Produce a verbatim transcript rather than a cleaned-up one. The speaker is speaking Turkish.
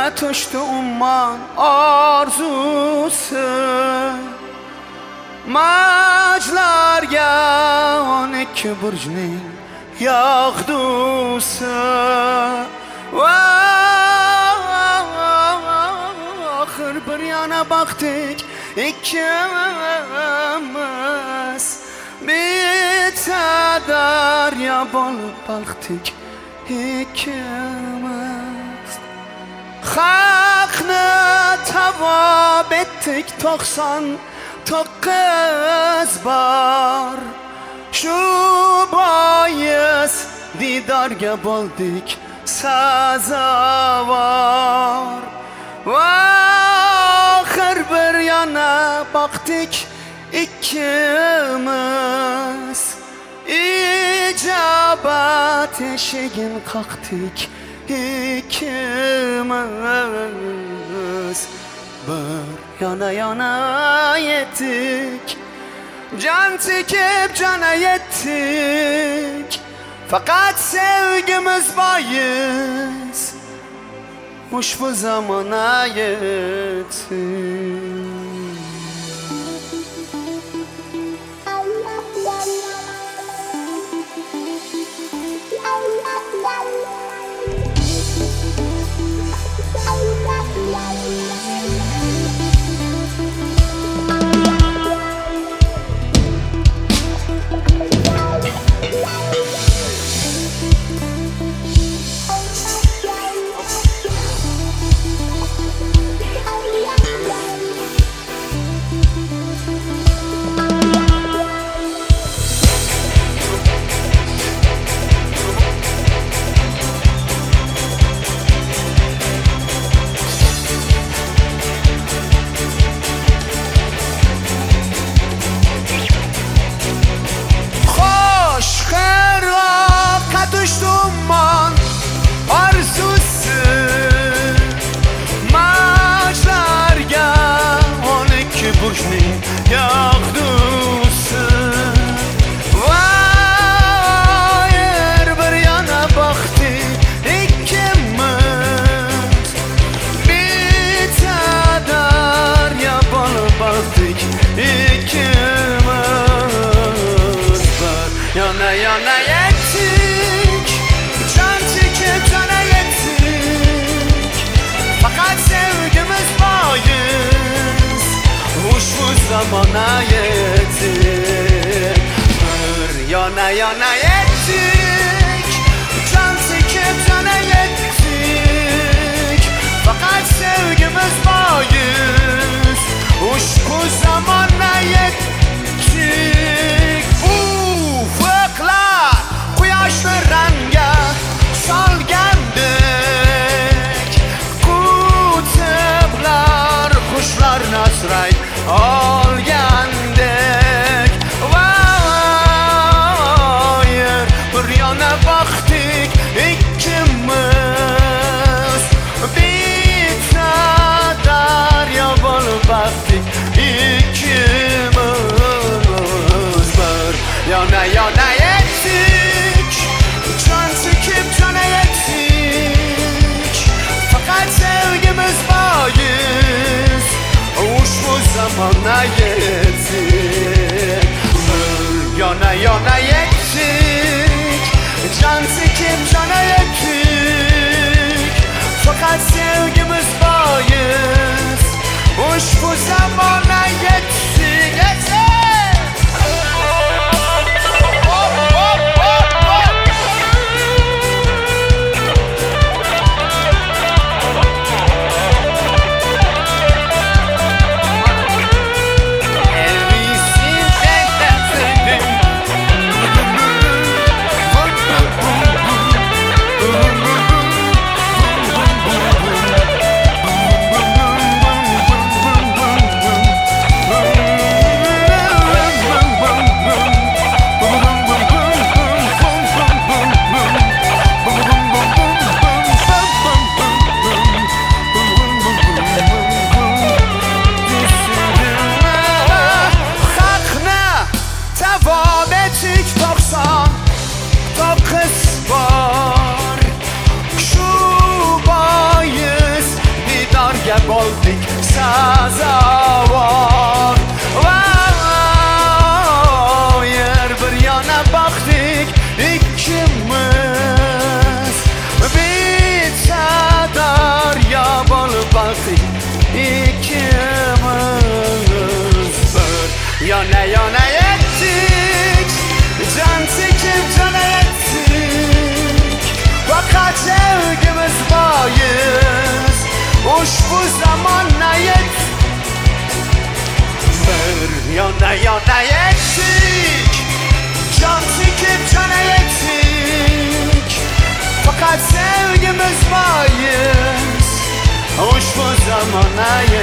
توشت umman arzusu Maclarga on ikki burjning yog'dusi Oxir bir yana baxtik ikkimiz Bitta daryo bo'lib balqdik ikkimiz Haqni tavob etdik to'qson to'qqiz bor Shu bois didorga bo'ldik sazovor Oxir bir yana boqdik ikkimiz Ijobat eshigin qoqdik ikkimiz Bir yana yana yetdik Can çekip cana yettik Fakat sevgimiz bois Ushbu zamona yetdik Yana yana yettik Can çekip cana yettik Fakat sevgimiz bois Ushbu zamona yettik Bir yana yana yettik Can çekip cana yettik Fakat sevgimiz bois Ushbu zamona yettik Ufuklar quyoshni ranga solgandek Qutblar qushlarni asray olgandek Voyir bir yana boqdik ikkimiz Bitta daryo bo'lib boqdik ikkimiz Bir yana yana yetdik Can çekip cana yettik Fakat sevgimiz bois Ushbu zamona yettik Bir yana yana yettik Can çekip cana yettik Fakat sevgimiz bois Ushbu zamona yettik Yettik sazavor. Vay, yer bir yana baktık ikimiz, bitse darya bolup baktık ikimiz. Bir yana yana ettik, can çekip cana ettik, fakat sevgimiz bayız ushbu zamana yet. Bir yana yana ettik, can çekip cana ettik, fakat sevgimiz bayız ushbu zamana yet.